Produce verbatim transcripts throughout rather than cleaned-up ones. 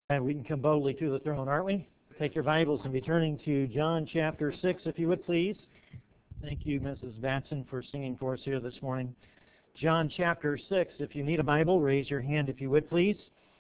And we can come boldly to the throne, aren't we? Take your Bibles and be turning to John chapter six, if you would, please. Thank you, Missus Batson, for singing for us here this morning. John chapter six, if you need a Bible, raise your hand, if you would, please.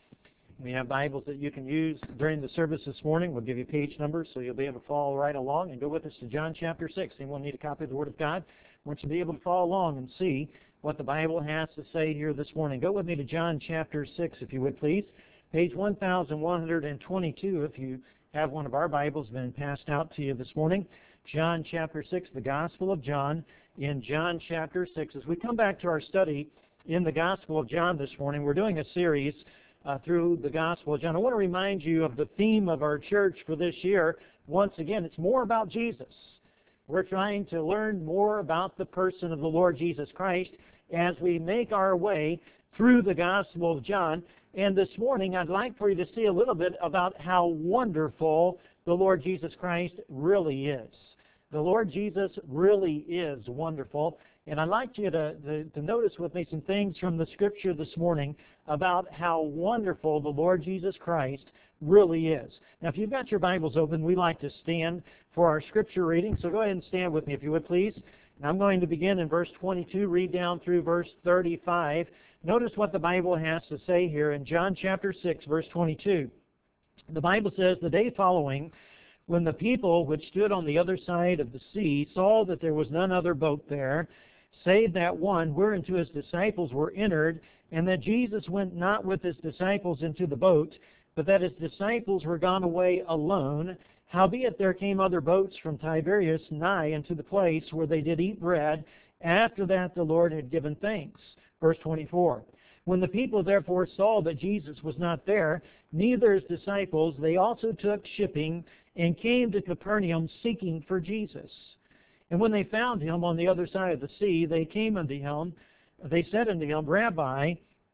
We have Bibles that you can use during the service this morning. We'll give you page numbers so you'll be able to follow right along and go with us to John chapter six. Anyone need a copy of the Word of God? I want you to be able to follow along and see what the Bible has to say here this morning. Go with me to John chapter six, if you would, please. Page one thousand one hundred twenty-two, if you have one of our Bibles been passed out to you this morning. John chapter six, the Gospel of John, in John chapter six. As we come back to our study in the Gospel of John this morning, we're doing a series uh, through the Gospel of John. I want to remind you of the theme of our church for this year. Once again, it's more about Jesus. We're trying to learn more about the person of the Lord Jesus Christ as we make our way through the Gospel of John. And this morning, I'd like for you to see a little bit about how wonderful the Lord Jesus Christ really is. The Lord Jesus really is wonderful. And I'd like you to, to, to notice with me some things from the Scripture this morning about how wonderful the Lord Jesus Christ really is. Now, if you've got your Bibles open, we like to stand for our Scripture reading. So go ahead and stand with me, if you would, please. And I'm going to begin in verse twenty-two, read down through verse thirty-five. Notice what the Bible has to say here in John chapter six, verse twenty-two. The Bible says, "The day following, when the people which stood on the other side of the sea saw that there was none other boat there, save that one whereunto his disciples were entered, and that Jesus went not with his disciples into the boat, but that his disciples were gone away alone. Howbeit there came other boats from Tiberias nigh unto the place where they did eat bread, after that the Lord had given thanks." Verse twenty-four, "When the people therefore saw that Jesus was not there, neither his disciples, they also took shipping, and came to Capernaum seeking for Jesus. And when they found him on the other side of the sea, they came unto him, they said unto him, Rabbi,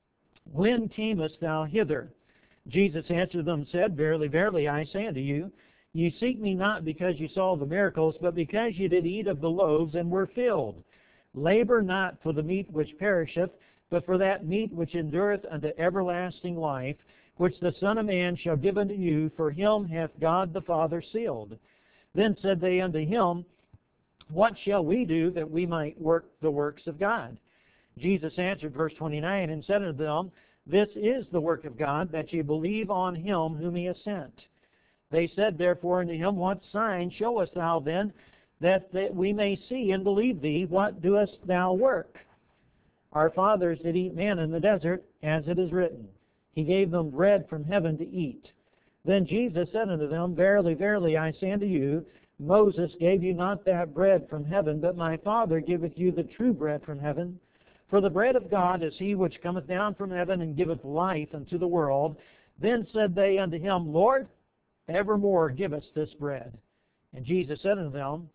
when camest thou hither? Jesus answered them and said, Verily, verily, I say unto you, ye seek me not because ye saw the miracles, but because ye did eat of the loaves and were filled. Labor not for the meat which perisheth, but for that meat which endureth unto everlasting life, which the Son of Man shall give unto you, for him hath God the Father sealed. Then said they unto him, What shall we do that we might work the works of God? Jesus answered, verse twenty-nine, and said unto them, This is the work of God, that ye believe on him whom he has sent. They said therefore unto him, What sign showest thou then, that, that we may see and believe thee? What doest thou work? Our fathers did eat manna in the desert, as it is written, He gave them bread from heaven to eat. Then Jesus said unto them, Verily, verily, I say unto you, Moses gave you not that bread from heaven, but my Father giveth you the true bread from heaven. For the bread of God is he which cometh down from heaven, and giveth life unto the world. Then said they unto him, Lord, evermore give us this bread. And Jesus said unto them,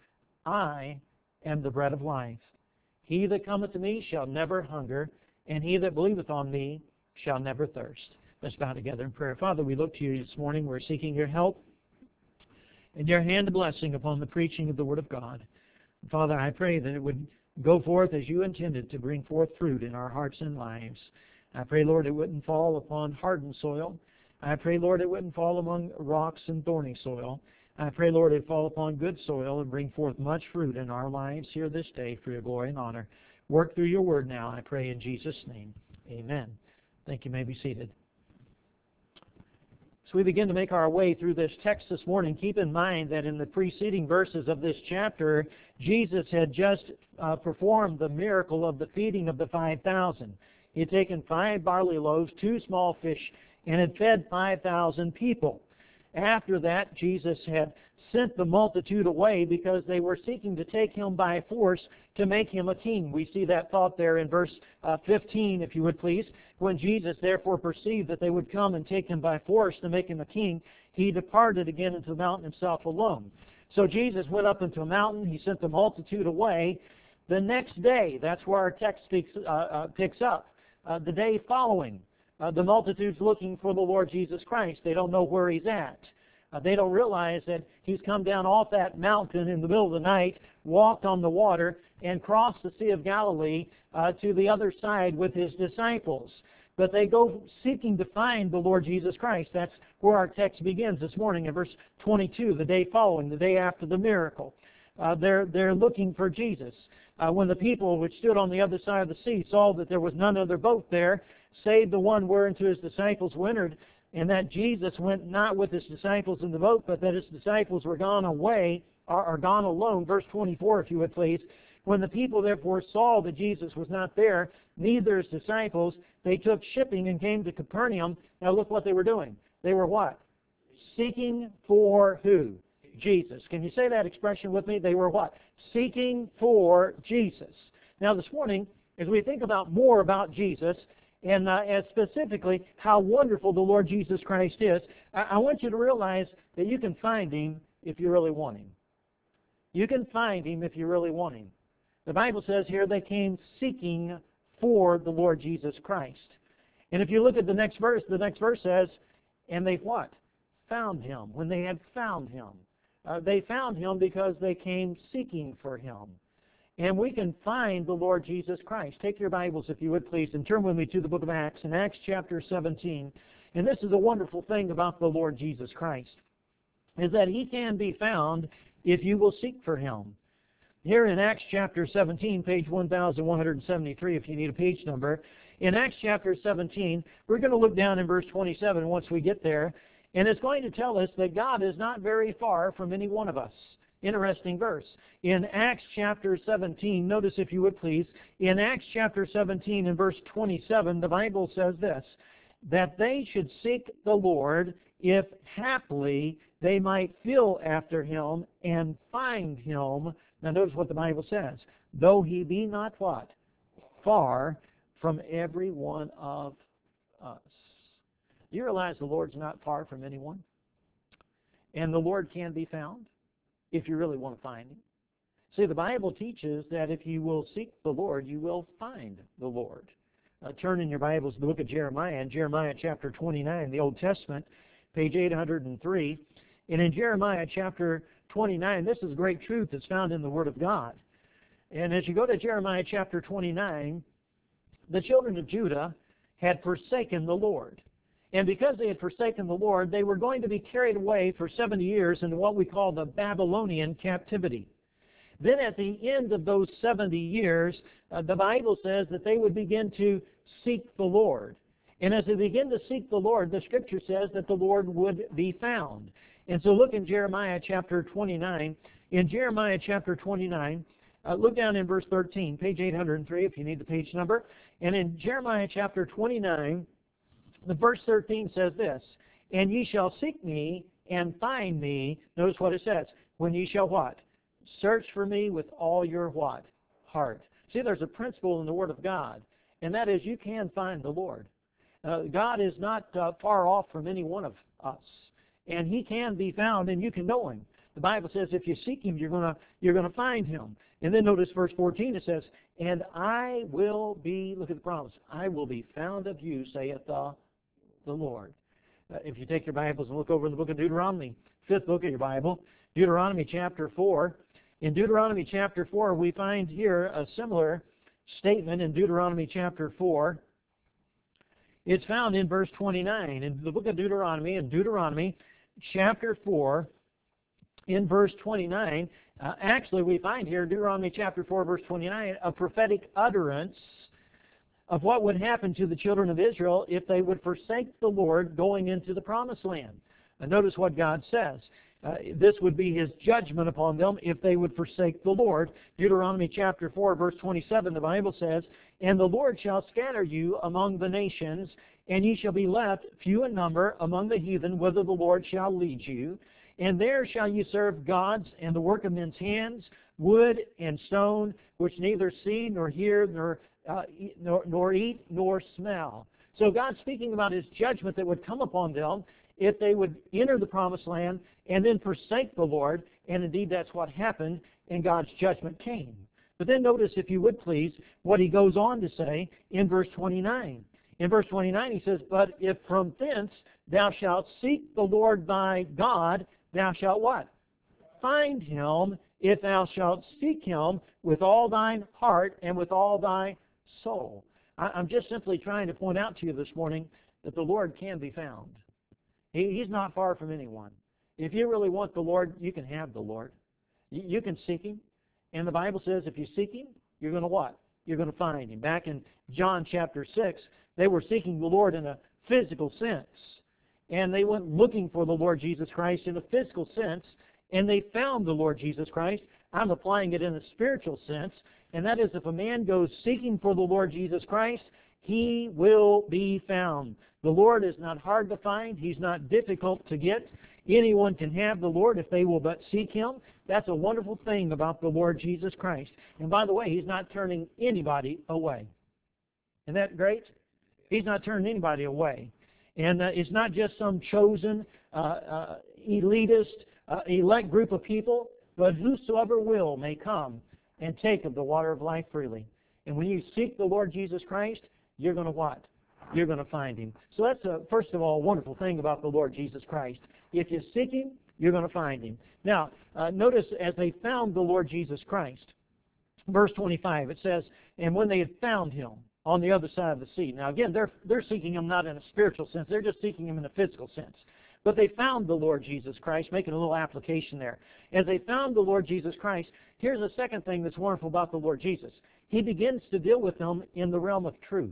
I am the bread of life. He that cometh to me shall never hunger, and he that believeth on me shall never thirst. Let's bow together in prayer. Father, we look to you this morning. We're seeking your help and your hand of blessing upon the preaching of the Word of God. Father, I pray that it would go forth as you intended to bring forth fruit in our hearts and lives. I pray, Lord, it wouldn't fall upon hardened soil. I pray, Lord, it wouldn't fall among rocks and thorny soil. I pray, Lord, it fall upon good soil and bring forth much fruit in our lives here this day for your glory and honor. Work through your word now, I pray in Jesus' name. Amen. Thank you. You may be seated. So we begin to make our way through this text this morning. Keep in mind that in the preceding verses of this chapter, Jesus had just uh, performed the miracle of the feeding of the five thousand. He had taken five barley loaves, two small fish, and had fed five thousand people. After that, Jesus had sent the multitude away because they were seeking to take him by force to make him a king. We see that thought there in verse uh, fifteen, if you would please. When Jesus therefore perceived that they would come and take him by force to make him a king, he departed again into the mountain himself alone. So Jesus went up into a mountain. He sent the multitude away. The next day, that's where our text speaks, uh, uh, picks up. Uh, the day following, uh, the multitude's looking for the Lord Jesus Christ. They don't know where he's at. Uh, they don't realize that he's come down off that mountain in the middle of the night, walked on the water, and crossed the Sea of Galilee uh, to the other side with his disciples. but they go seeking to find the Lord Jesus Christ. That's where our text begins this morning in verse twenty-two, the day following, the day after the miracle. Uh, they're, they're looking for Jesus. Uh, when the people which stood on the other side of the sea saw that there was none other boat there, save the one whereunto his disciples were entered, and that Jesus went not with his disciples in the boat, but that his disciples were gone away, or, or gone alone. Verse twenty-four, if you would please. When the people therefore saw that Jesus was not there, neither his disciples, they took shipping and came to Capernaum. Now look what they were doing. They were what? Seeking for who? Jesus. Can you say that expression with me? They were what? Seeking for Jesus. Now this morning, as we think about more about Jesus, and, uh, and specifically how wonderful the Lord Jesus Christ is, I, I want you to realize that you can find Him if you really want Him. You can find Him if you really want Him. The Bible says here they came seeking for the Lord Jesus Christ. And if you look at the next verse, the next verse says, and they what? Found Him. When they had found Him. Uh, they found Him because they came seeking for Him. And we can find the Lord Jesus Christ. Take your Bibles, if you would please, and turn with me to the book of Acts, in Acts chapter seventeen. And this is a wonderful thing about the Lord Jesus Christ, is that He can be found if you will seek for Him. Here in Acts chapter seventeen, page one thousand one hundred seventy-three, if you need a page number, in Acts chapter seventeen, we're going to look down in verse twenty-seven once we get there, and it's going to tell us that God is not very far from any one of us. Interesting verse. In Acts chapter seventeen, notice if you would please, in Acts chapter seventeen and verse twenty-seven, the Bible says this, that they should seek the Lord if haply they might feel after Him and find Him. Now notice what the Bible says, though He be not what? Far from every one of us. Do you realize the Lord's not far from anyone? And the Lord can be found if you really want to find Him. See, the Bible teaches that if you will seek the Lord, you will find the Lord. Uh, turn in your Bibles to the book of Jeremiah, in Jeremiah chapter twenty-nine, the Old Testament, page eight hundred three. And in Jeremiah chapter twenty-nine, this is great truth that's found in the Word of God. And as you go to Jeremiah chapter twenty-nine, the children of Judah had forsaken the Lord. And because they had forsaken the Lord, they were going to be carried away for seventy years into what we call the Babylonian captivity. Then at the end of those seventy years, uh, the Bible says that they would begin to seek the Lord. And as they begin to seek the Lord, the Scripture says that the Lord would be found. And so look in Jeremiah chapter twenty-nine. In Jeremiah chapter twenty-nine, uh, look down in verse thirteen, page eight hundred three if you need the page number. And in Jeremiah chapter twenty-nine, the verse thirteen says this, and ye shall seek me and find me. Notice what it says. When ye shall what? Search for me with all your what? Heart. See, there's a principle in the Word of God, and that is you can find the Lord. Uh, God is not uh, far off from any one of us, and He can be found, and you can know Him. The Bible says if you seek Him, you're going to you're going to find Him. And then notice verse fourteen, it says, and I will be, look at the promise, I will be found of you, saith the the Lord. Uh, if you take your Bibles and look over in the book of Deuteronomy, fifth book of your Bible, Deuteronomy chapter four. In Deuteronomy chapter four, we find here a similar statement in Deuteronomy chapter four. It's found in verse twenty-nine. In the book of Deuteronomy, in Deuteronomy chapter four, in verse twenty-nine, uh, actually we find here, Deuteronomy chapter four, verse twenty-nine, a prophetic utterance of what would happen to the children of Israel if they would forsake the Lord going into the promised land. And notice what God says. Uh, this would be His judgment upon them if they would forsake the Lord. Deuteronomy chapter four, verse twenty-seven, the Bible says, and the Lord shall scatter you among the nations, and ye shall be left few in number among the heathen, whither the Lord shall lead you. And there shall ye serve gods and the work of men's hands, wood and stone, which neither see nor hear nor Uh, nor, nor eat, nor smell. So God's speaking about His judgment that would come upon them if they would enter the promised land and then forsake the Lord, and indeed that's what happened, and God's judgment came. But then notice, if you would please, what He goes on to say in verse twenty-nine. In verse twenty-nine He says, but if from thence thou shalt seek the Lord thy God, thou shalt what? Find Him, if thou shalt seek Him with all thine heart and with all thy soul. I'm just simply trying to point out to you this morning that the Lord can be found. He, he's not far from anyone. If you really want the Lord, you can have the Lord. You, you can seek Him. And the Bible says if you seek Him, you're going to what? You're going to find Him. Back in John chapter six, they were seeking the Lord in a physical sense. And they went looking for the Lord Jesus Christ in a physical sense, and they found the Lord Jesus Christ. I'm applying it in a spiritual sense, and that is if a man goes seeking for the Lord Jesus Christ, he will be found. The Lord is not hard to find. He's not difficult to get. Anyone can have the Lord if they will but seek Him. That's a wonderful thing about the Lord Jesus Christ. And by the way, He's not turning anybody away. Isn't that great? He's not turning anybody away. And uh, it's not just some chosen, uh, uh, elitist, uh, elect group of people, but whosoever will may come and take of the water of life freely. And when you seek the Lord Jesus Christ, you're going to what? You're going to find Him. So that's, a, first of all, a wonderful thing about the Lord Jesus Christ. If you seek Him, you're going to find Him. Now, uh, notice as they found the Lord Jesus Christ, verse twenty-five, it says, and when they had found Him on the other side of the sea. Now, again, they're, they're seeking Him not in a spiritual sense. They're just seeking Him in a physical sense. But they found the Lord Jesus Christ, making a little application there. As they found the Lord Jesus Christ, here's the second thing that's wonderful about the Lord Jesus. He begins to deal with them in the realm of truth.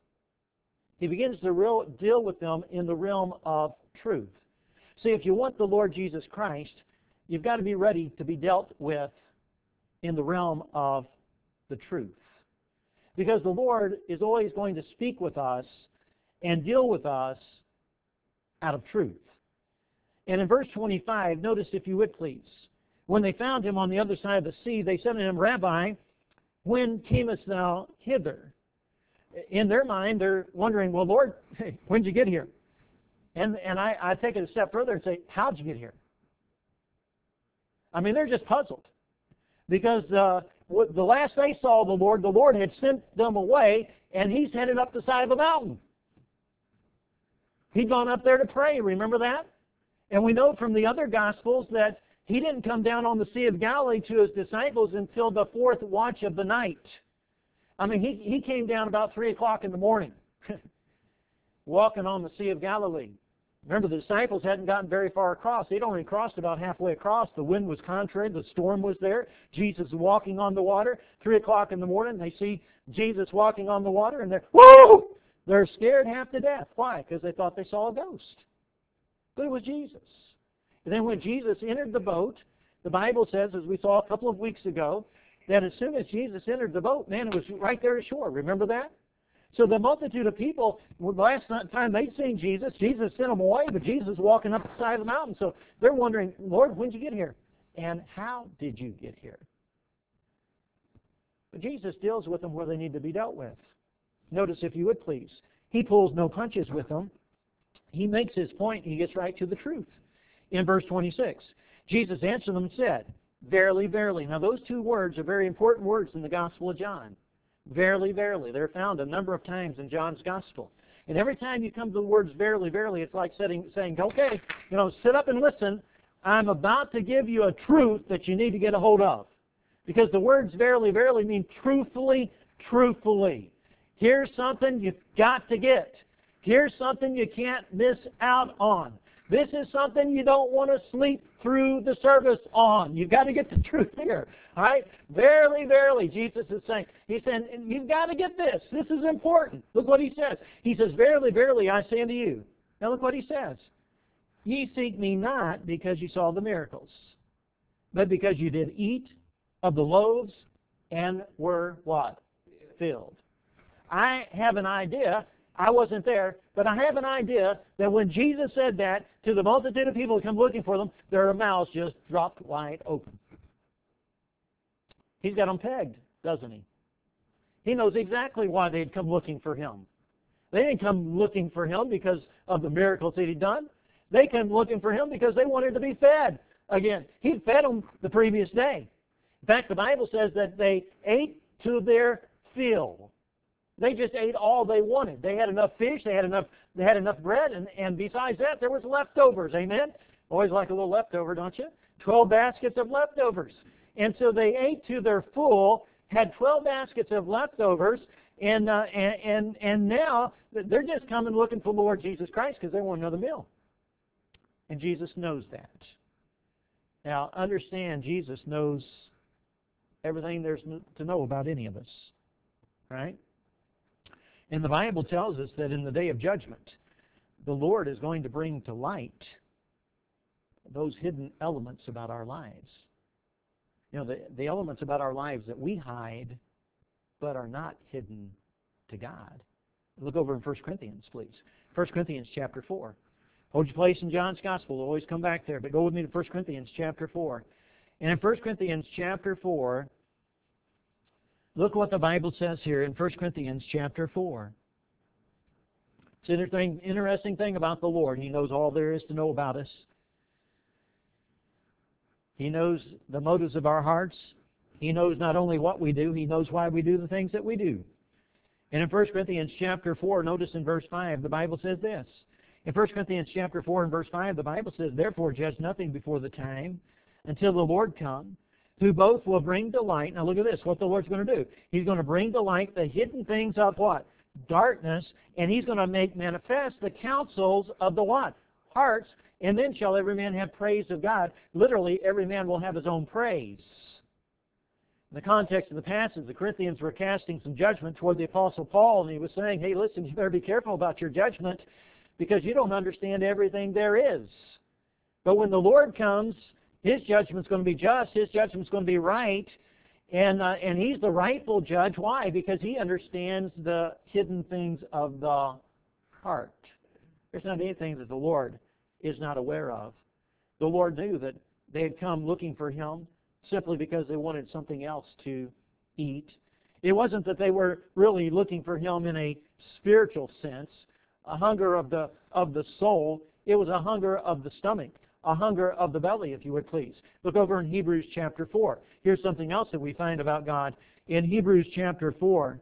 He begins to real, deal with them in the realm of truth. See, if you want the Lord Jesus Christ, you've got to be ready to be dealt with in the realm of the truth. Because the Lord is always going to speak with us and deal with us out of truth. And in verse twenty-five, notice if you would please, when they found Him on the other side of the sea, they said to Him, Rabbi, when camest thou hither? In their mind, they're wondering, well, Lord, when did you get here? And and I, I take it a step further and say, how'd you get here? I mean, they're just puzzled. Because uh, the last they saw the Lord, the Lord had sent them away, and He's headed up the side of a mountain. He'd gone up there to pray, remember that? And we know from the other Gospels that He didn't come down on the Sea of Galilee to His disciples until the fourth watch of the night. I mean, He, he came down about three o'clock in the morning, walking on the Sea of Galilee. Remember, the disciples hadn't gotten very far across. They'd only crossed about halfway across. The wind was contrary. The storm was there. Jesus walking on the water. Three o'clock in the morning, they see Jesus walking on the water, and they're, whoa! They're scared half to death. Why? Because they thought they saw a ghost. But it was Jesus. And then when Jesus entered the boat, the Bible says, as we saw a couple of weeks ago, that as soon as Jesus entered the boat, man, it was right there ashore. Remember that? So the multitude of people, the last time they'd seen Jesus, Jesus sent them away, but Jesus was walking up the side of the mountain. So they're wondering, Lord, when did you get here? And how did you get here? But Jesus deals with them where they need to be dealt with. Notice, if you would please, He pulls no punches with them. He makes His point. He gets right to the truth. In verse twenty-six, Jesus answered them and said, Verily, verily. Now those two words are very important words in the Gospel of John. Verily, verily. They're found a number of times in John's Gospel. And every time you come to the words verily, verily, it's like saying, saying, okay, you know, sit up and listen. I'm about to give you a truth that you need to get a hold of. Because the words verily, verily mean truthfully, truthfully. Here's something you've got to get. Here's something you can't miss out on. This is something you don't want to sleep through the service on. You've got to get the truth here. All right? Verily, verily, Jesus is saying. He said, you've got to get this. This is important. Look what He says. He says, Verily, verily, I say unto you. Now look what He says. Ye seek me not because you saw the miracles, but because you did eat of the loaves and were what? Filled. I have an idea. I wasn't there, but I have an idea that when Jesus said that to the multitude of people who come looking for them, their mouths just dropped wide open. He's got them pegged, doesn't He? He knows exactly why they'd come looking for Him. They didn't come looking for Him because of the miracles that He'd done. They came looking for Him because they wanted to be fed. Again, He'd fed them the previous day. In fact, the Bible says that they ate to their fill. They just ate all they wanted. They had enough fish, they had enough they had enough bread, and, and besides that, there was leftovers. Amen? Always like a little leftover, don't you? Twelve baskets of leftovers. And so they ate to their full, had twelve baskets of leftovers, And, uh, and, and, and now they're just coming looking for the Lord Jesus Christ because they want another meal. And Jesus knows that. Now, understand, Jesus knows everything there's to know about any of us. Right? And the Bible tells us that in the day of judgment, the Lord is going to bring to light those hidden elements about our lives. You know, the, the elements about our lives that we hide but are not hidden to God. Look over in First Corinthians, please. First Corinthians chapter four. Hold your place in John's Gospel. We'll always come back there. But go with me to First Corinthians chapter four. And in First Corinthians chapter four, look what the Bible says here in First Corinthians chapter four. It's an interesting, interesting thing about the Lord. He knows all there is to know about us. He knows the motives of our hearts. He knows not only what we do, He knows why we do the things that we do. And in First Corinthians chapter four, notice in verse five, the Bible says this. In First Corinthians chapter four and verse five, the Bible says, "Therefore judge nothing before the time, until the Lord come, who both will bring to light." Now look at this, what the Lord's going to do. He's going to bring to light the hidden things of what? Darkness, and He's going to make manifest the counsels of the what? Hearts, and then shall every man have praise of God. Literally, every man will have his own praise. In the context of the passage, the Corinthians were casting some judgment toward the Apostle Paul, and he was saying, hey, listen, you better be careful about your judgment because you don't understand everything there is. But when the Lord comes, His judgment's going to be just, His judgment's going to be right, and uh, and He's the rightful judge. Why? Because He understands the hidden things of the heart. There's not anything that the Lord is not aware of. The Lord knew that they had come looking for Him simply because they wanted something else to eat. It wasn't that they were really looking for Him in a spiritual sense, a hunger of the of the soul. It was a hunger of the stomach, a hunger of the belly, if you would please. Look over in Hebrews chapter four. Here's something else that we find about God in Hebrews chapter four.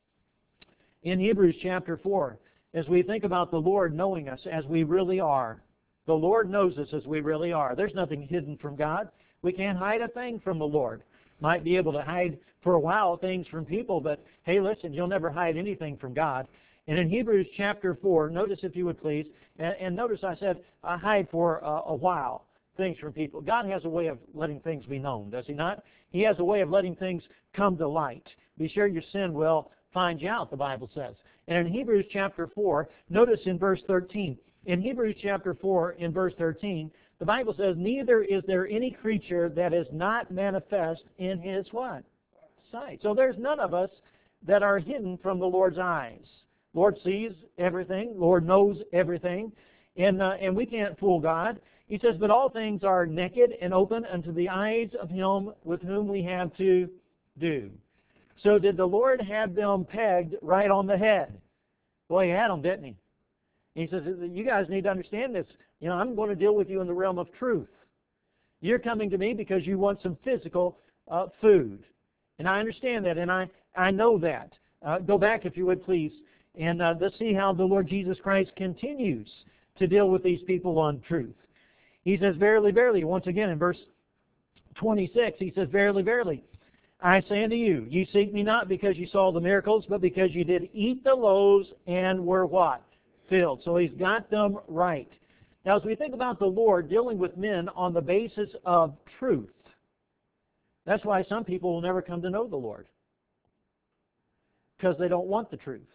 In Hebrews chapter four, as we think about the Lord knowing us as we really are, the Lord knows us as we really are. There's nothing hidden from God. We can't hide a thing from the Lord. Might be able to hide for a while things from people, but hey, listen, you'll never hide anything from God. And in Hebrews chapter four, notice if you would please, and, and notice I said I hide for uh, a while things from people. God has a way of letting things be known, does He not? He has a way of letting things come to light. Be sure your sin will find you out, the Bible says. And in Hebrews chapter four, notice in verse thirteen. In Hebrews chapter four, in verse thirteen, the Bible says, "Neither is there any creature that is not manifest in His" what? Sight. So there's none of us that are hidden from the Lord's eyes. Lord sees everything. Lord knows everything. And, uh, and we can't fool God. He says, "But all things are naked and open unto the eyes of Him with whom we have to do." So did the Lord have them pegged right on the head? Boy, He had them, didn't He? He says, you guys need to understand this. You know, I'm going to deal with you in the realm of truth. You're coming to me because you want some physical uh, food. And I understand that, and I, I know that. Uh, go back, if you would, please, and uh, let's see how the Lord Jesus Christ continues to deal with these people on truth. He says, "Verily, verily," once again in verse twenty-six, He says, "Verily, verily, I say unto you, ye seek me not because you saw the miracles, but because you did eat the loaves and were" what? Filled. So He's got them right. Now, as we think about the Lord dealing with men on the basis of truth, that's why some people will never come to know the Lord. Because they don't want the truth.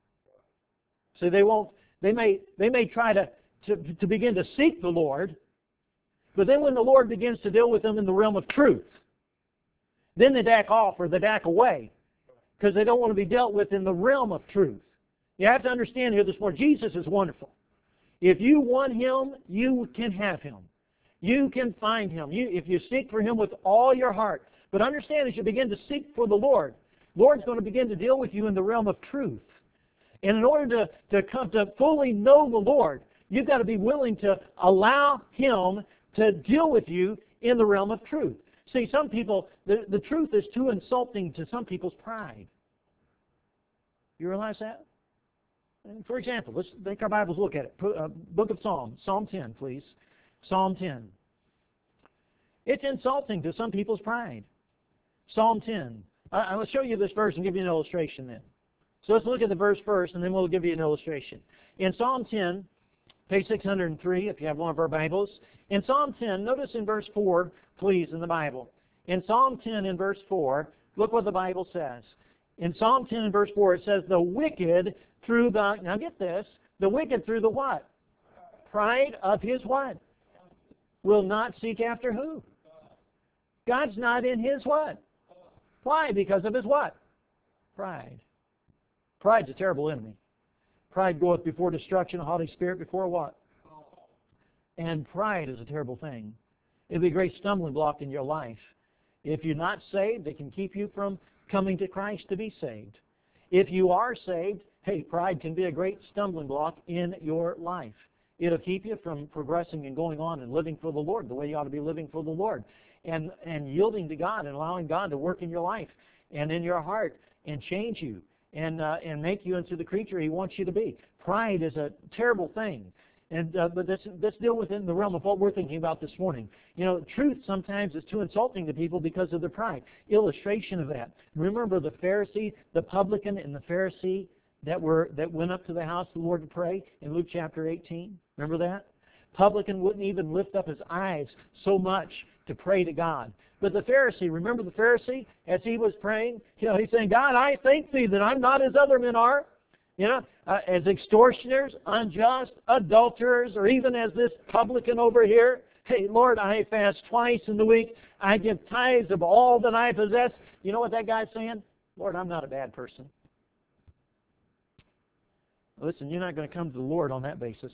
So they won't, they may, they may try to, to, to begin to seek the Lord, but then when the Lord begins to deal with them in the realm of truth, then they back off or they back away because they don't want to be dealt with in the realm of truth. You have to understand here this morning, Jesus is wonderful. If you want Him, you can have Him. You can find Him. You, if you seek for Him with all your heart. But understand, as you begin to seek for the Lord, Lord's going to begin to deal with you in the realm of truth. And in order to, to come to fully know the Lord, you've got to be willing to allow Him to deal with you in the realm of truth. See, some people, the, the truth is too insulting to some people's pride. You realize that? For example, let's take our Bibles, look at it. Uh, Book of Psalms, Psalm ten, please. Psalm ten. It's insulting to some people's pride. Psalm ten. Uh, I'll show you this verse and give you an illustration then. So let's look at the verse first, and then we'll give you an illustration. In Psalm ten, page six hundred three, if you have one of our Bibles. In Psalm ten, notice in verse four, please, in the Bible. In Psalm ten, in verse four, look what the Bible says. In Psalm ten, in verse four, it says, the wicked through the, now get this, the wicked through the what? Pride of his what? Will not seek after who? God's not in his what? Why? Because of his what? Pride. Pride's a terrible enemy. Pride goeth before destruction, a haughty spirit before what? And pride is a terrible thing. It'll be a great stumbling block in your life. If you're not saved, it can keep you from coming to Christ to be saved. If you are saved, hey, pride can be a great stumbling block in your life. It'll keep you from progressing and going on and living for the Lord the way you ought to be living for the Lord. And, and yielding to God and allowing God to work in your life and in your heart and change you and, uh, and make you into the creature He wants you to be. Pride is a terrible thing. And uh, but let's, let's deal with it in the realm of what we're thinking about this morning. You know, truth sometimes is too insulting to people because of their pride. Illustration of that. Remember the Pharisee, the publican and the Pharisee that were that went up to the house of the Lord to pray in Luke chapter eighteen? Remember that? Publican wouldn't even lift up his eyes so much to pray to God. But the Pharisee, remember the Pharisee? As he was praying, you know, he's saying, God, I thank Thee that I'm not as other men are. You know, uh, as extortioners, unjust, adulterers, or even as this publican over here. Hey, Lord, I fast twice in the week. I give tithes of all that I possess. You know what that guy's saying? Lord, I'm not a bad person. Listen, you're not going to come to the Lord on that basis.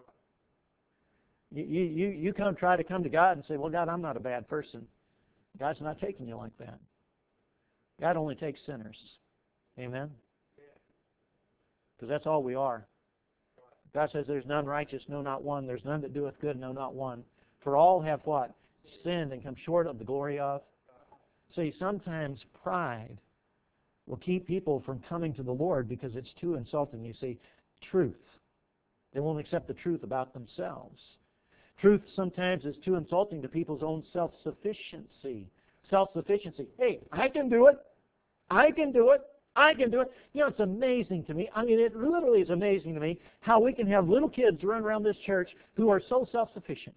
You, you, you come try to come to God and say, well, God, I'm not a bad person. God's not taking you like that. God only takes sinners. Amen? Because that's all we are. God says there's none righteous, no, not one. There's none that doeth good, no, not one. For all have what? Sinned and come short of the glory of. See, sometimes pride will keep people from coming to the Lord because it's too insulting. You see, truth. They won't accept the truth about themselves. Truth sometimes is too insulting to people's own self-sufficiency. Self-sufficiency. Hey, I can do it. I can do it. I can do it. You know, it's amazing to me. I mean, it literally is amazing to me how we can have little kids run around this church who are so self-sufficient.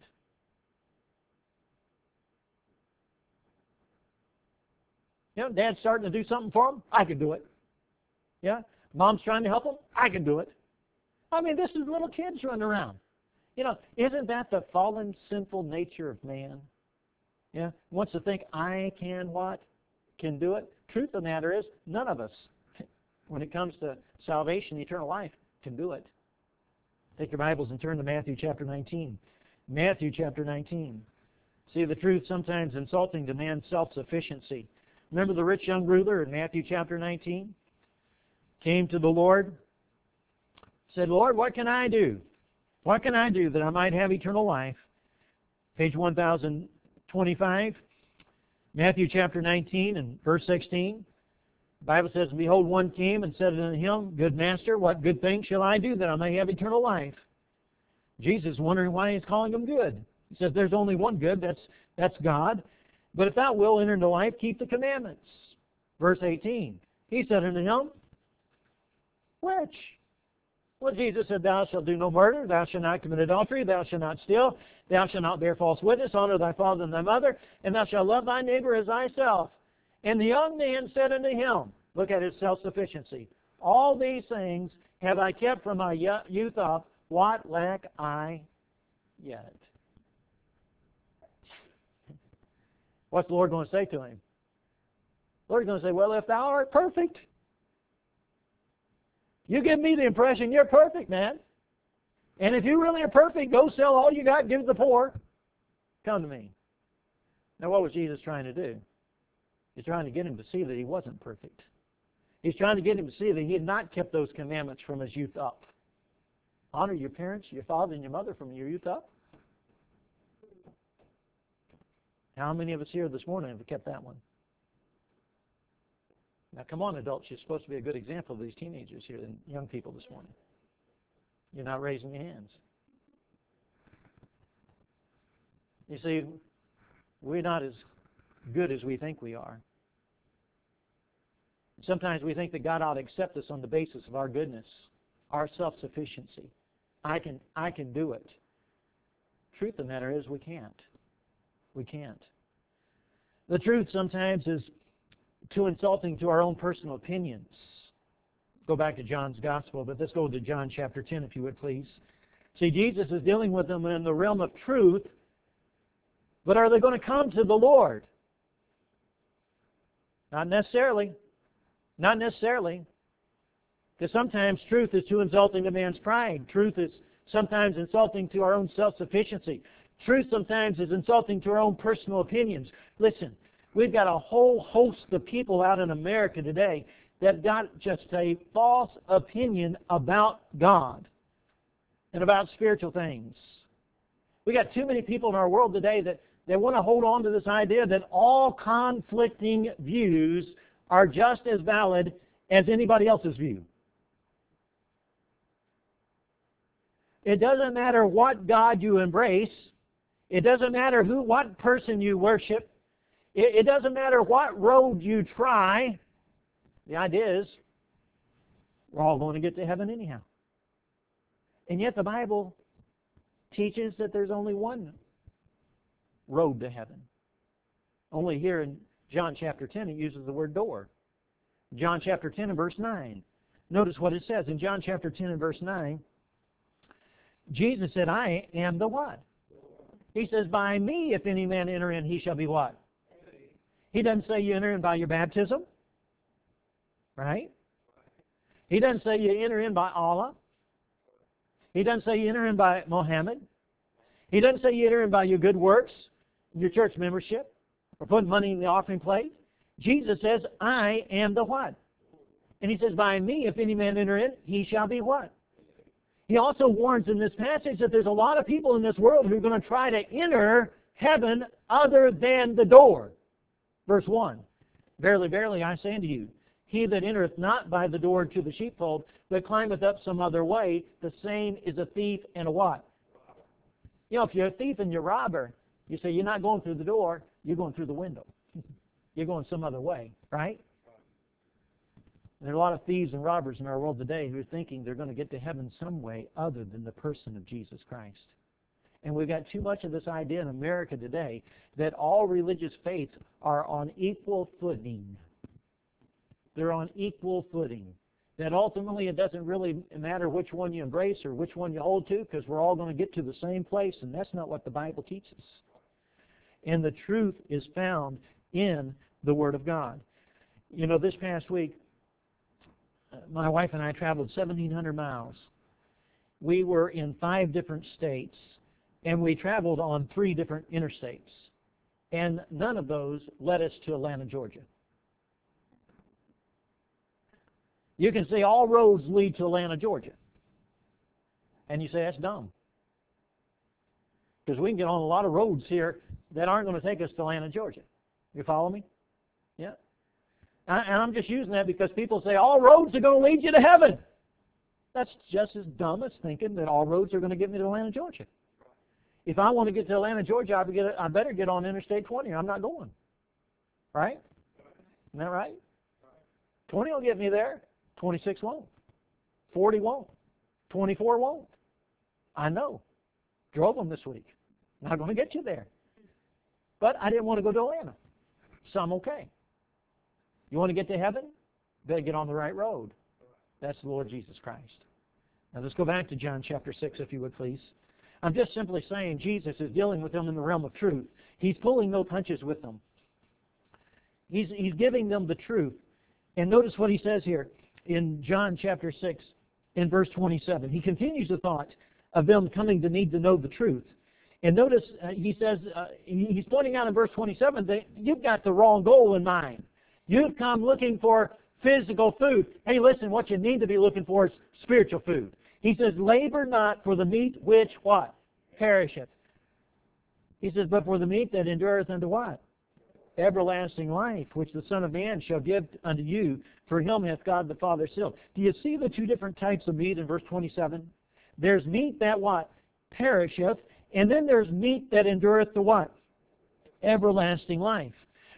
You know, Dad's starting to do something for them. I can do it. Yeah? Mom's trying to help them. I can do it. I mean, this is little kids running around. You know, isn't that the fallen, sinful nature of man? Yeah? Wants to think, I can what? Can do it. Truth of the matter is, none of us, when it comes to salvation, eternal life, can do it. Take your Bibles and turn to Matthew chapter nineteen. Matthew chapter nineteen. See, the truth sometimes insulting to man's self-sufficiency. Remember the rich young ruler in Matthew chapter nineteen? Came to the Lord, said, Lord, what can I do? What can I do that I might have eternal life? Page one thousand twenty-five. Matthew chapter nineteen and verse sixteen. The Bible says, behold, one came and said unto him, good master, what good thing shall I do that I may have eternal life? Jesus wondering why he's calling him good. He says, there's only one good, that's, that's God. But if thou wilt enter into life, keep the commandments. Verse eighteen. He said unto him, which? Well, Jesus said, thou shalt do no murder, thou shalt not commit adultery, thou shalt not steal, thou shalt not bear false witness, honor thy father and thy mother, and thou shalt love thy neighbor as thyself. And the young man said unto him, look at his self-sufficiency, all these things have I kept from my youth up, what lack I yet? What's the Lord going to say to him? The Lord's going to say, well, if thou art perfect, you give me the impression you're perfect, man. And if you really are perfect, go sell all you got, give it to the poor. Come to me. Now, what was Jesus trying to do? He's trying to get him to see that he wasn't perfect. He's trying to get him to see that he had not kept those commandments from his youth up. Honor your parents, your father and your mother from your youth up. How many of us here this morning have kept that one? Now, come on, adults. You're supposed to be a good example of these teenagers here and young people this morning. You're not raising your hands. You see, we're not as good as we think we are. Sometimes we think that God ought to accept us on the basis of our goodness, our self-sufficiency. I can, I can do it. Truth of the matter is we can't. We can't. The truth sometimes is too insulting to our own personal opinions. Go back to John's Gospel, but let's go to John chapter ten, if you would, please. See, Jesus is dealing with them in the realm of truth, but are they going to come to the Lord? Not necessarily. Not necessarily. Because sometimes truth is too insulting to man's pride. Truth is sometimes insulting to our own self-sufficiency. Truth sometimes is insulting to our own personal opinions. Listen, we've got a whole host of people out in America today that got just a false opinion about God and about spiritual things. We got too many people in our world today that they want to hold on to this idea that all conflicting views are just as valid as anybody else's view. It doesn't matter what God you embrace. It doesn't matter who, what person you worship. It, it doesn't matter what road you try. The idea is we're all going to get to heaven anyhow. And yet the Bible teaches that there's only one road to heaven. Only here in John chapter ten it uses the word door. John chapter ten and verse nine. Notice what it says in John chapter ten and verse nine. Jesus said, I am the what? He says, by me if any man enter in, he shall be what? He doesn't say you enter in by your baptism. Right? He doesn't say you enter in by Allah. He doesn't say you enter in by Muhammad. He doesn't say you enter in by your good works, your church membership, or putting money in the offering plate. Jesus says, I am the what? And he says, by me if any man enter in, he shall be what? He also warns in this passage that there's a lot of people in this world who are going to try to enter heaven other than the door. Verse one, verily, verily, I say unto you, he that entereth not by the door to the sheepfold, but climbeth up some other way, the same is a thief and a what? You know, if you're a thief and you're a robber, you say you're not going through the door, you're going through the window. You're going some other way, right? There are a lot of thieves and robbers in our world today who are thinking they're going to get to heaven some way other than the person of Jesus Christ. And we've got too much of this idea in America today that all religious faiths are on equal footing. They're on equal footing. That ultimately it doesn't really matter which one you embrace or which one you hold to, because we're all going to get to the same place, and that's not what the Bible teaches. And the truth is found in the Word of God. You know, this past week, my wife and I traveled seventeen hundred miles. We were in five different states, and we traveled on three different interstates. And none of those led us to Atlanta, Georgia. You can say all roads lead to Atlanta, Georgia. And you say, that's dumb. Because we can get on a lot of roads here that aren't going to take us to Atlanta, Georgia. You follow me? Yeah. And I'm just using that because people say all roads are going to lead you to heaven. That's just as dumb as thinking that all roads are going to get me to Atlanta, Georgia. If I want to get to Atlanta, Georgia, I, get, I better get on Interstate twenty. I'm not going. Right? Isn't that right? twenty will get me there. twenty-six won't. forty won't. twenty-four won't. I know. Drove them this week. Not going to get you there. But I didn't want to go to Atlanta. So I'm okay. You want to get to heaven? Better get on the right road. That's the Lord Jesus Christ. Now let's go back to John chapter six, if you would please. I'm just simply saying Jesus is dealing with them in the realm of truth. He's pulling no punches with them. He's, he's giving them the truth. And notice what he says here in John chapter six, in verse twenty-seven. He continues the thought of them coming to need to know the truth. And notice uh, he says, uh, he's pointing out in verse twenty-seven that you've got the wrong goal in mind. You've come looking for physical food. Hey, listen, what you need to be looking for is spiritual food. He says, labor not for the meat which, what? Perisheth. He says, but for the meat that endureth unto what? Everlasting life, which the Son of Man shall give unto you, for him hath God the Father sealed. Do you see the two different types of meat in verse twenty-seven? There's meat that what? Perisheth, and then there's meat that endureth to what? Everlasting life.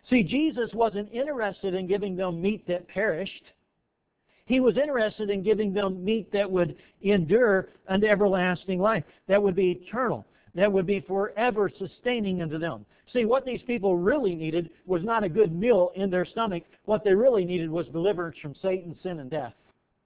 See, Jesus wasn't interested in giving them meat that perished. He was interested in giving them meat that would endure unto everlasting life, that would be eternal, that would be forever sustaining unto them. See, what these people really needed was not a good meal in their stomach. What they really needed was deliverance from Satan, sin, and death.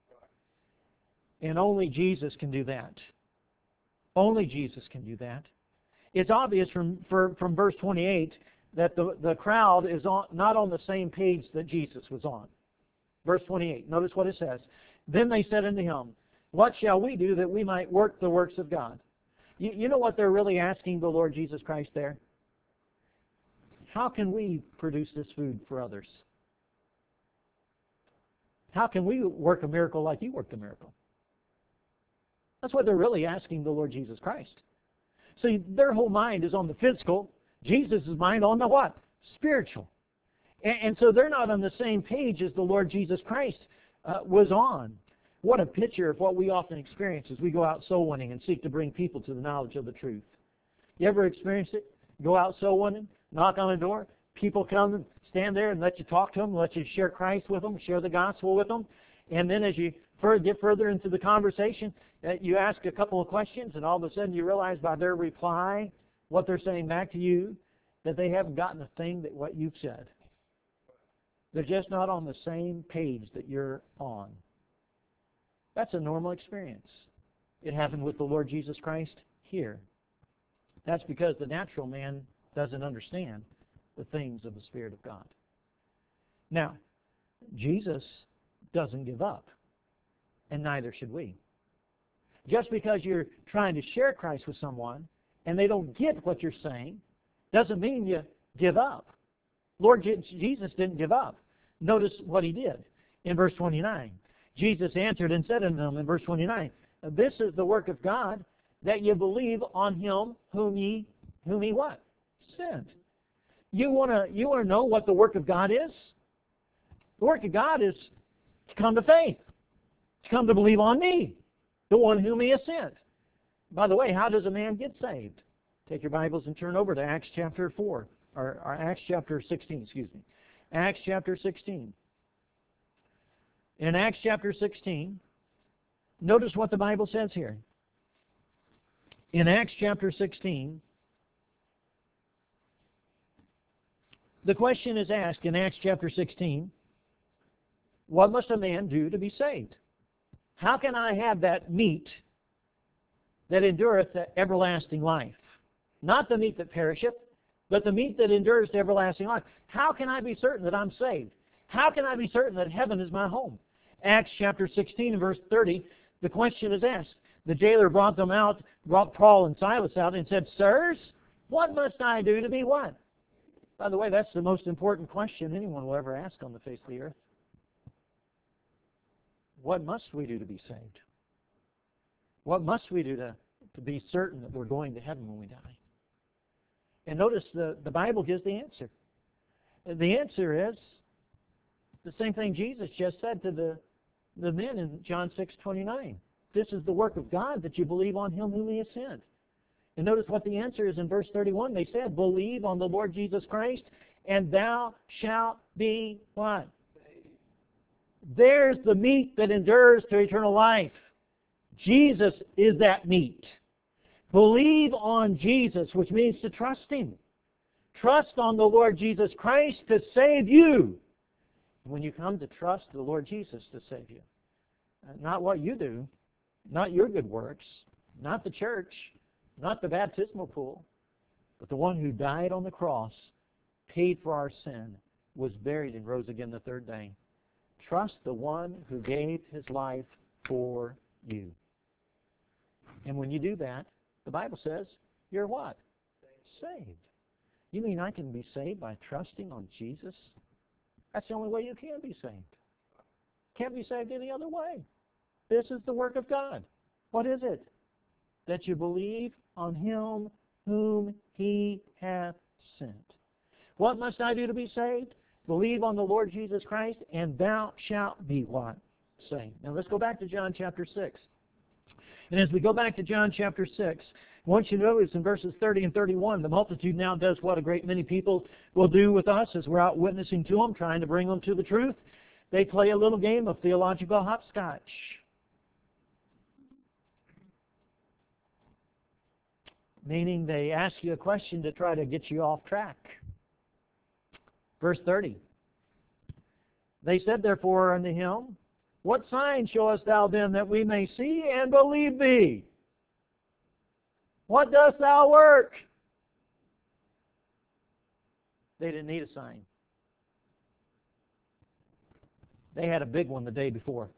And only Jesus can do that. Only Jesus can do that. It's obvious from, for, from verse twenty-eight that the, the crowd is on, not on the same page that Jesus was on. Verse twenty-eight, notice what it says. Then they said unto him, what shall we do that we might work the works of God? You, you know what they're really asking the Lord Jesus Christ there? How can we produce this food for others? How can we work a miracle like you worked a miracle? That's what they're really asking the Lord Jesus Christ. See, their whole mind is on the physical. Jesus' mind on the what? Spiritual. And, and so they're not on the same page as the Lord Jesus Christ uh, was on. What a picture of what we often experience as we go out soul winning and seek to bring people to the knowledge of the truth. You ever experienced it? Go out soul winning, knock on a door, people come and stand there and let you talk to them, let you share Christ with them, share the gospel with them. And then as you further, get further into the conversation, uh, you ask a couple of questions, and all of a sudden you realize by their reply, what they're saying back to you, that they haven't gotten a thing that what you've said. They're just not on the same page that you're on. That's a normal experience. It happened with the Lord Jesus Christ here. That's because the natural man doesn't understand the things of the Spirit of God. Now, Jesus doesn't give up, and neither should we. Just because you're trying to share Christ with someone and they don't get what you're saying doesn't mean you give up. Lord Jesus didn't give up. Notice what he did in verse twenty-nine. Jesus answered and said unto them in verse twenty-nine, this is the work of God, that you believe on him whom he, whom he what? Sent. You want to you want to know what the work of God is? The work of God is to come to faith, to come to believe on me, the one whom he has sent. By the way, how does a man get saved? Take your Bibles and turn over to Acts chapter four, or, or Acts chapter sixteen, excuse me. Acts chapter sixteen. In Acts chapter sixteen, notice what the Bible says here. In Acts chapter sixteen, the question is asked in Acts chapter sixteen, what must a man do to be saved? How can I have that meat that endureth to everlasting life? Not the meat that perisheth, but the meat that endures to everlasting life. How can I be certain that I'm saved? How can I be certain that heaven is my home? Acts chapter sixteen and verse thirty, the question is asked. The jailer brought them out, brought Paul and Silas out and said, sirs, what must I do to be what? By the way, that's the most important question anyone will ever ask on the face of the earth. What must we do to be saved? What must we do to, to be certain that we're going to heaven when we die? And notice the, the Bible gives the answer. The answer is the same thing Jesus just said to the, the men in John six twenty-nine. This is the work of God, that you believe on him whom he has sent. And notice what the answer is in verse thirty-one. They said, believe on the Lord Jesus Christ, and thou shalt be what? There's the meat that endures to eternal life. Jesus is that meat. Believe on Jesus, which means to trust him. Trust on the Lord Jesus Christ to save you. When you come to trust the Lord Jesus to save you, not what you do, not your good works, not the church, not the baptismal pool, but the one who died on the cross, paid for our sin, was buried and rose again the third day. Trust the one who gave his life for you. And when you do that, the Bible says, you're what? Saved. You mean I can be saved by trusting on Jesus? That's the only way you can be saved. Can't be saved any other way. This is the work of God. What is it? That you believe on him whom he hath sent. What must I do to be saved? Believe on the Lord Jesus Christ, and thou shalt be what? Saved. Now let's go back to John chapter six. And as we go back to John chapter six, I want you to notice in verses thirty and thirty-one, the multitude now does what a great many people will do with us as we're out witnessing to them, trying to bring them to the truth. They play a little game of theological hopscotch. Meaning they ask you a question to try to get you off track. Verse thirty. They said therefore unto him, What sign showest thou then that we may see and believe thee? What dost thou work? They didn't need a sign. They had a big one the day before.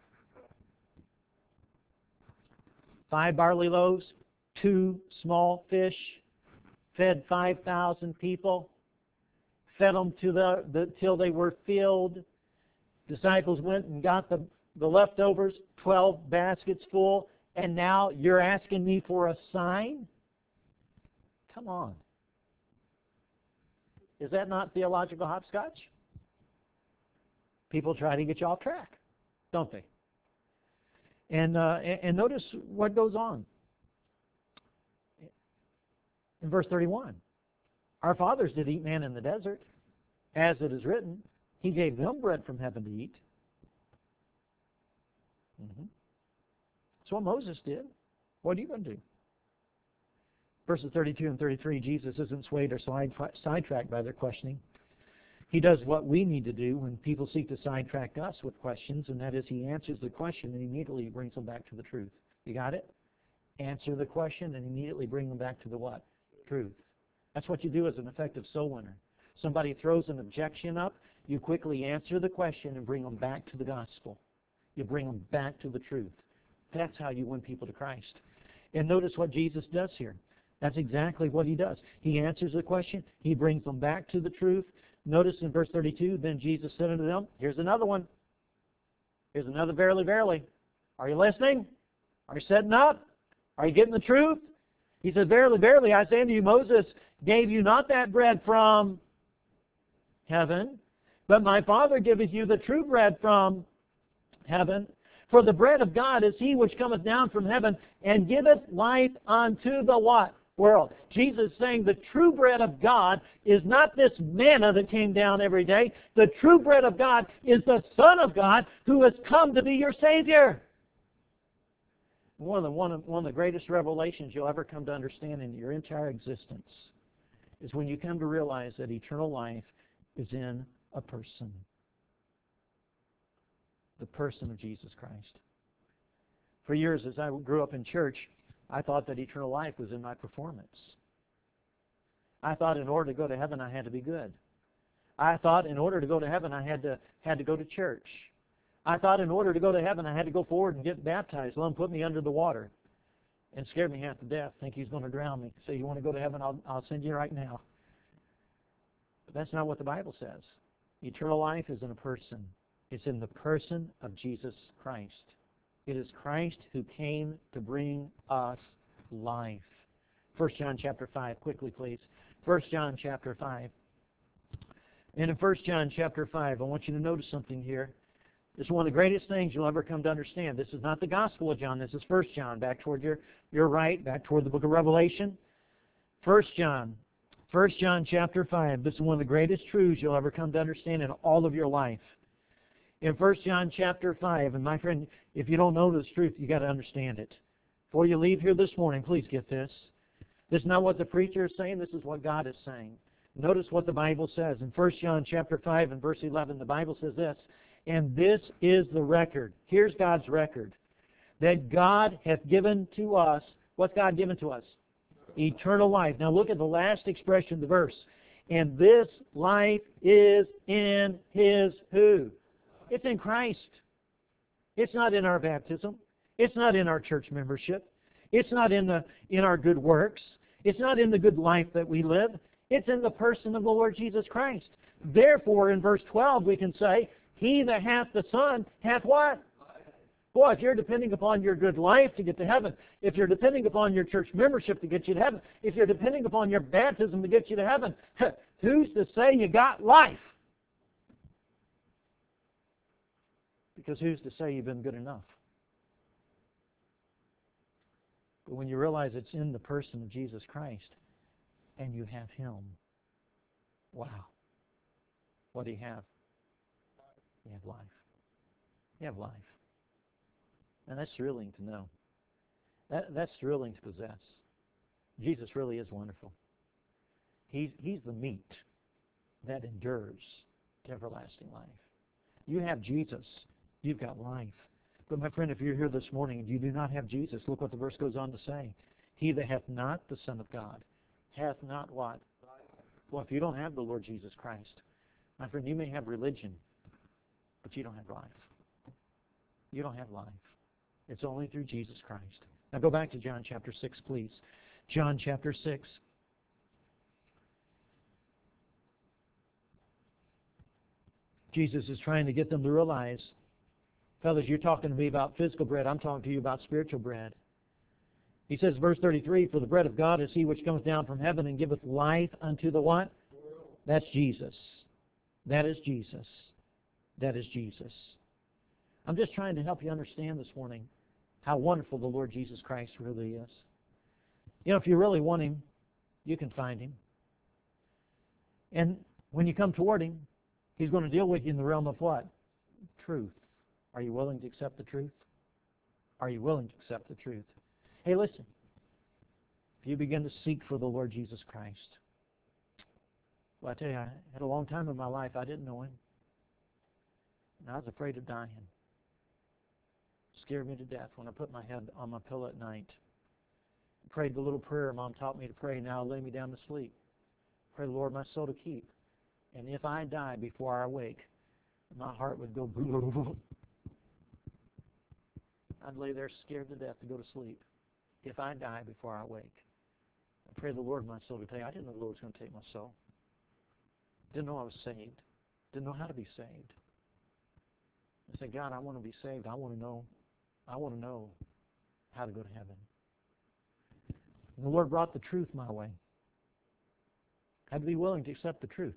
Five barley loaves, two small fish, fed five thousand people, fed them to the, the, till they were filled. Disciples went and got the, the leftovers, twelve baskets full, and now you're asking me for a sign? Come on. Is that not theological hopscotch? People try to get you off track, don't they? And, uh, and, and notice what goes on. In verse thirty-one, our fathers did eat manna in the desert, as it is written, He gave them bread from heaven to eat. Mm-hmm. That's what Moses did. What are you going to do? Verses thirty-two and thirty-three, Jesus isn't swayed or side, sidetracked by their questioning. He does what we need to do when people seek to sidetrack us with questions, and that is He answers the question and immediately brings them back to the truth. You got it? Answer the question and immediately bring them back to the what? Truth. That's what you do as an effective soul winner. Somebody throws an objection up, you quickly answer the question and bring them back to the gospel. You bring them back to the truth. That's how you win people to Christ. And notice what Jesus does here. That's exactly what He does. He answers the question. He brings them back to the truth. Notice in verse thirty-two, then Jesus said unto them, here's another one. Here's another verily, verily. Are you listening? Are you setting up? Are you getting the truth? He said, verily, verily, I say unto you, Moses gave you not that bread from heaven, but my Father giveth you the true bread from heaven. For the bread of God is He which cometh down from heaven and giveth life unto the what? World. Jesus is saying the true bread of God is not this manna that came down every day. The true bread of God is the Son of God who has come to be your Savior. One of the, one of, one of the greatest revelations you'll ever come to understand in your entire existence is when you come to realize that eternal life is in a person. The person of Jesus Christ. For years, as I grew up in church, I thought that eternal life was in my performance. I thought in order to go to heaven, I had to be good. I thought in order to go to heaven, I had to had to go to church. I thought in order to go to heaven, I had to go forward and get baptized. Let Him put me under the water. And scared me half to death. Think He's going to drown me. Say, you want to go to heaven? I'll, I'll send you right now. But that's not what the Bible says. Eternal life is in a person. It's in the person of Jesus Christ. It is Christ who came to bring us life. First John chapter five, quickly please. First John chapter five. And in First John chapter five, I want you to notice something here. This is one of the greatest things you'll ever come to understand. This is not the Gospel of John. This is First John, back toward your, your right, back toward the book of Revelation. First John. First John chapter five. This is one of the greatest truths you'll ever come to understand in all of your life. In First John chapter five, and my friend, if you don't know this truth, you've got to understand it. Before you leave here this morning, please get this. This is not what the preacher is saying. This is what God is saying. Notice what the Bible says. In First John chapter five and verse eleven, the Bible says this, and this is the record. Here's God's record. That God hath given to us, what's God given to us? Eternal life. Now look at the last expression of the verse. And this life is in His who? It's in Christ. It's not in our baptism. It's not in our church membership. It's not in the in our good works. It's not in the good life that we live. It's in the person of the Lord Jesus Christ. Therefore, in verse twelve, we can say, He that hath the Son hath what? Boy, if you're depending upon your good life to get to heaven, if you're depending upon your church membership to get you to heaven, if you're depending upon your baptism to get you to heaven, who's to say you got life? Because who's to say you've been good enough? But when you realize it's in the person of Jesus Christ and you have Him, wow. What do you have? You have life. You have life. And that's thrilling to know. That, that's thrilling to possess. Jesus really is wonderful. He's, he's the meat that endures to everlasting life. You have Jesus, you've got life. But my friend, if you're here this morning and you do not have Jesus, look what the verse goes on to say. He that hath not the Son of God hath not what? Well, if you don't have the Lord Jesus Christ, my friend, you may have religion, but you don't have life. You don't have life. It's only through Jesus Christ. Now go back to John chapter six, please. John chapter six. Jesus is trying to get them to realize, fellas, you're talking to me about physical bread. I'm talking to you about spiritual bread. He says, verse thirty-three, for the bread of God is he which cometh down from heaven and giveth life unto the what? That's Jesus. That is Jesus. That is Jesus. I'm just trying to help you understand this morning how wonderful the Lord Jesus Christ really is. You know, if you really want Him, you can find Him. And when you come toward Him, He's going to deal with you in the realm of what? Truth. Are you willing to accept the truth? Are you willing to accept the truth? Hey, listen. If you begin to seek for the Lord Jesus Christ, well, I tell you, I had a long time in my life I didn't know Him. And I was afraid of dying. It scared me to death when I put my head on my pillow at night. I prayed the little prayer Mom taught me to pray, now lay me down to sleep. Pray the Lord my soul to keep. And if I die before I wake, my heart would go boom. I'd lay there scared to death to go to sleep. If I die before I wake, I pray the Lord my soul to take. I didn't know the Lord was going to take my soul. Didn't know I was saved. Didn't know how to be saved. I said, God, I want to be saved. I want to know. I want to know how to go to heaven. And the Lord brought the truth my way. I had to be willing to accept the truth.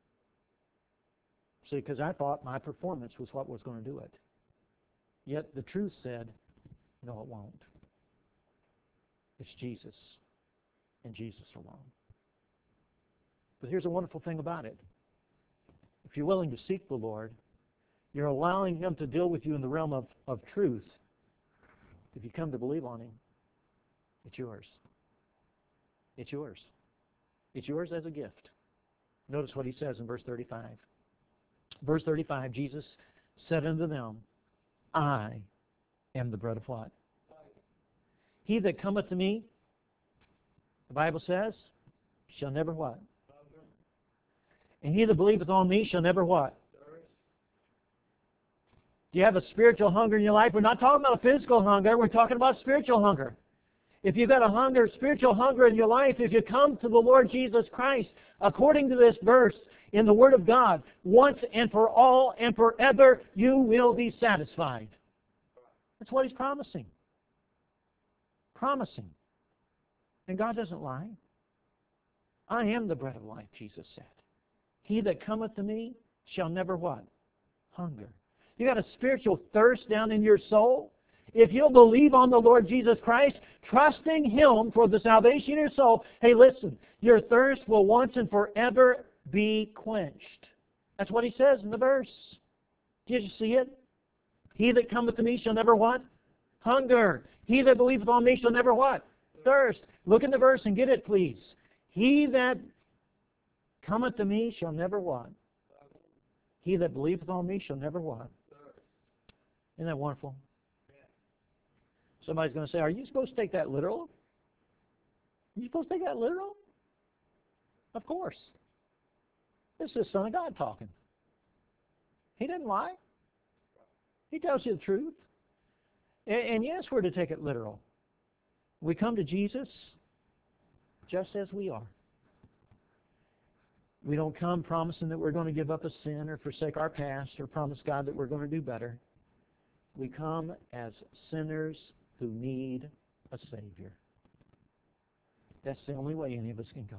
See, because I thought my performance was what was going to do it. Yet the truth said, no, it won't. It's Jesus and Jesus alone. But here's a wonderful thing about it. If you're willing to seek the Lord, you're allowing Him to deal with you in the realm of, of truth. If you come to believe on Him, it's yours. It's yours. It's yours as a gift. Notice what He says in verse thirty-five. Verse thirty-five, Jesus said unto them, I am the bread of what? He that cometh to me, the Bible says, shall never what? And he that believeth on me shall never what? Do you have a spiritual hunger in your life? We're not talking about a physical hunger. We're talking about spiritual hunger. If you've got a hunger, spiritual hunger in your life, if you come to the Lord Jesus Christ, according to this verse in the Word of God, once and for all and forever, you will be satisfied. That's what He's promising. Promising. And God doesn't lie. I am the bread of life, Jesus said. He that cometh to me shall never what? Hunger. You got a spiritual thirst down in your soul? If you'll believe on the Lord Jesus Christ, trusting Him for the salvation of your soul, hey, listen, your thirst will once and forever be quenched. That's what He says in the verse. Did you see it? He that cometh to me shall never what? Hunger. He that believeth on me shall never what? Thirst. Look in the verse and get it, please. He that cometh to me shall never what? He that believeth on me shall never what? Isn't that wonderful? Somebody's going to say, are you supposed to take that literal? Are you supposed to take that literal? Of course. This is the Son of God talking. He didn't lie. He tells you the truth. And, and yes, we're to take it literal. We come to Jesus just as we are. We don't come promising that we're going to give up a sin or forsake our past or promise God that we're going to do better. We come as sinners who need a Savior. That's the only way any of us can come.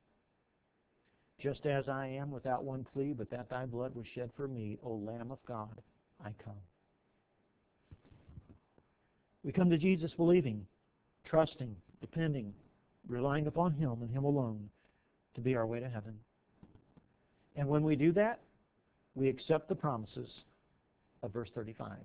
Just as I am without one plea, but that thy blood was shed for me, O Lamb of God, I come. We come to Jesus believing trusting, depending, relying upon Him and Him alone to be our way to heaven. And when we do that, we accept the promises of verse thirty-five.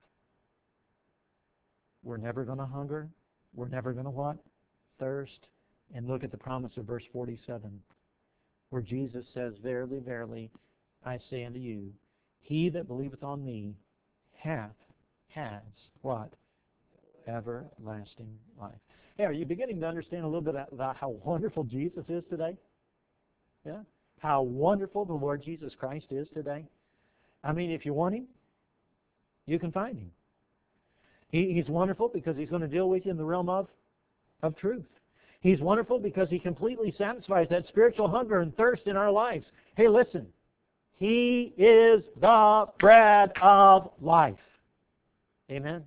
We're never going to hunger. We're never going to what? Thirst. And look at the promise of verse forty-seven, where Jesus says, Verily, verily, I say unto you, he that believeth on me hath, has, what? Everlasting life. Hey, are you beginning to understand a little bit about how wonderful Jesus is today? Yeah? How wonderful the Lord Jesus Christ is today? I mean, if you want Him, you can find Him. He, he's wonderful because He's going to deal with you in the realm of, of truth. He's wonderful because He completely satisfies that spiritual hunger and thirst in our lives. Hey, listen. He is the bread of life. Amen?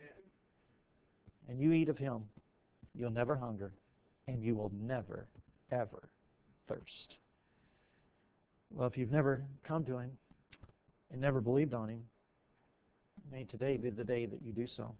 And you eat of Him, you'll never hunger, and you will never, ever thirst. Well, if you've never come to Him and never believed on Him, may today be the day that you do so.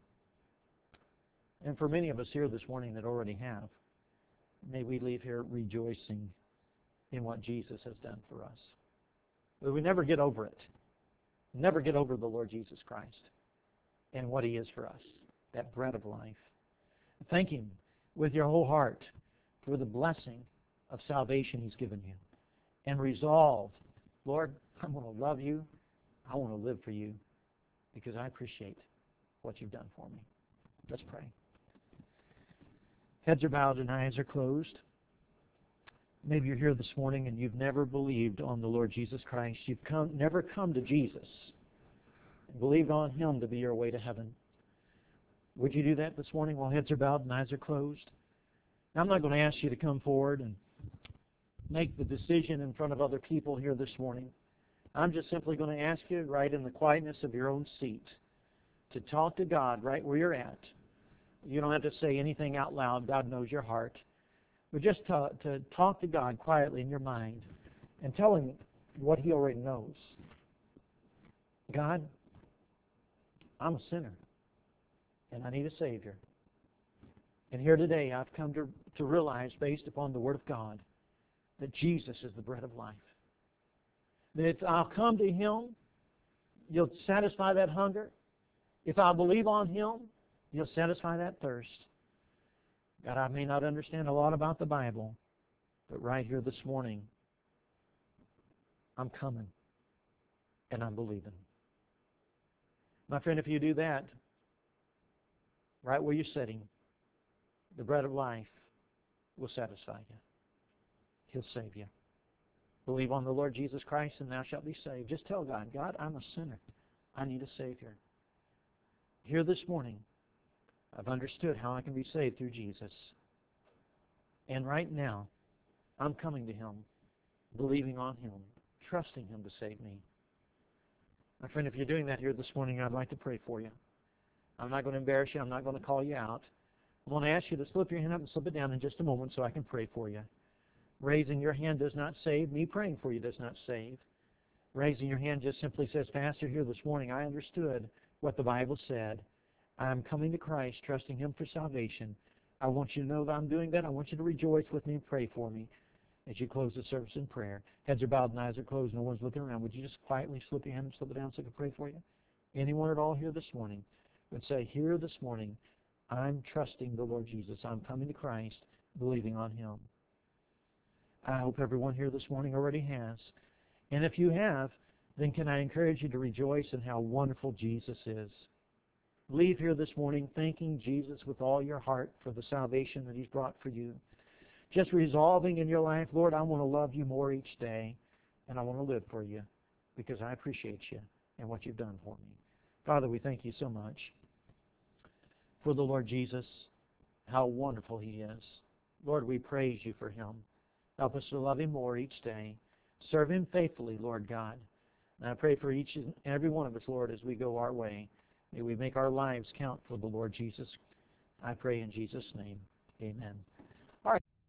And for many of us here this morning that already have, may we leave here rejoicing in what Jesus has done for us. But we never get over it. Never get over the Lord Jesus Christ and what He is for us, that bread of life. Thank Him with your whole heart for the blessing of salvation He's given you. And resolve, Lord, I want to love You. I want to live for You because I appreciate what You've done for me. Let's pray. Heads are bowed and eyes are closed. Maybe you're here this morning and you've never believed on the Lord Jesus Christ. You've come, never come to Jesus and believed on Him to be your way to heaven. Would you do that this morning while heads are bowed and eyes are closed? Now, I'm not going to ask you to come forward and make the decision in front of other people here this morning. I'm just simply going to ask you right in the quietness of your own seat to talk to God right where you're at. You don't have to say anything out loud. God knows your heart. But just to, to talk to God quietly in your mind and tell Him what He already knows. God, I'm a sinner and I need a Savior. And here today I've come to, to realize, based upon the Word of God, that Jesus is the bread of life. That if I'll come to Him, You'll satisfy that hunger. If I'll believe on Him, You'll satisfy that thirst. God, I may not understand a lot about the Bible, but right here this morning, I'm coming and I'm believing. My friend, if you do that, right where you're sitting, the bread of life will satisfy you. He'll save you. Believe on the Lord Jesus Christ and thou shalt be saved. Just tell God, God, I'm a sinner. I need a Savior. Here this morning, I've understood how I can be saved through Jesus. And right now, I'm coming to Him, believing on Him, trusting Him to save me. My friend, if you're doing that here this morning, I'd like to pray for you. I'm not going to embarrass you. I'm not going to call you out. I'm going to ask you to slip your hand up and slip it down in just a moment so I can pray for you. Raising your hand does not save. Me praying for you does not save. Raising your hand just simply says, Pastor, here this morning I understood what the Bible said. I'm coming to Christ, trusting Him for salvation. I want you to know that I'm doing that. I want you to rejoice with me and pray for me as you close the service in prayer. Heads are bowed and eyes are closed. No one's looking around. Would you just quietly slip your hand and slip it down so I can pray for you? Anyone at all here this morning would say, here this morning, I'm trusting the Lord Jesus. I'm coming to Christ, believing on Him. I hope everyone here this morning already has. And if you have, then can I encourage you to rejoice in how wonderful Jesus is. Leave here this morning thanking Jesus with all your heart for the salvation that He's brought for you. Just resolving in your life, Lord, I want to love You more each day, and I want to live for You because I appreciate You and what You've done for me. Father, we thank You so much for the Lord Jesus, how wonderful He is. Lord, we praise You for Him. Help us to love Him more each day. Serve Him faithfully, Lord God. And I pray for each and every one of us, Lord, as we go our way. May we make our lives count for the Lord Jesus. I pray in Jesus' name. Amen.